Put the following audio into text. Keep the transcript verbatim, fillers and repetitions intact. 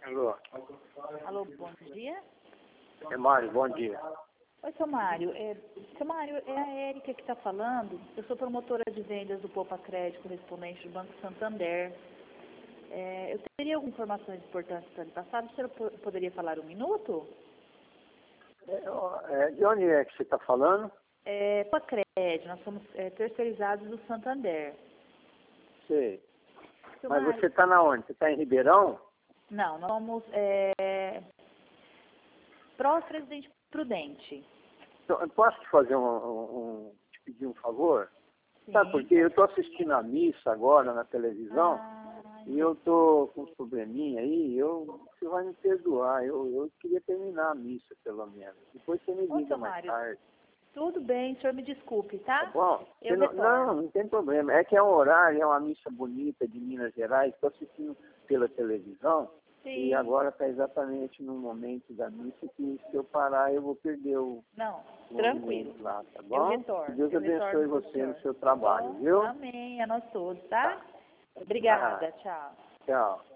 Alô, Alô, bom dia. é Mário, bom dia. Oi, seu Mário. É, seu Mário, é a Érica que está falando. Eu sou promotora de vendas do Poupa Crédito, correspondente do Banco Santander. É, eu teria algumas informações importantes para lhe passar. O senhor po- poderia falar um minuto? É, ó, é, de onde é que você está falando? É, Poupa Crédito, nós somos é, terceirizados do Santander. Sei. Seu Mas Mário, você está na onde? Você está em Ribeirão? não, nós somos é, pró-presidente Prudente. Então, eu posso te fazer um, um, um- te pedir um favor? Sim. Sabe, porque eu estou assistindo a missa agora na televisão Ah, e eu estou com uns probleminha aí, eu, você vai me perdoar, eu, eu queria terminar a missa pelo menos. Depois você me Ô, liga seu mais Mário, tarde, tudo bem, o senhor me desculpe, tá tá? bom? Você Eu não, retorno. não, não tem problema. É que é um horário, é uma missa bonita de Minas Gerais, estou assistindo pela televisão. E Sim. agora está exatamente no momento da missa que se eu parar eu vou perder o Não, movimento tranquilo. lá, tá Eu bom? retorno. Que Deus Eu abençoe retorno pro você no senhor. seu Tá trabalho, bom? viu? Amém. A nós todos, tá? Tá. Obrigada. Ah, Tchau. tchau.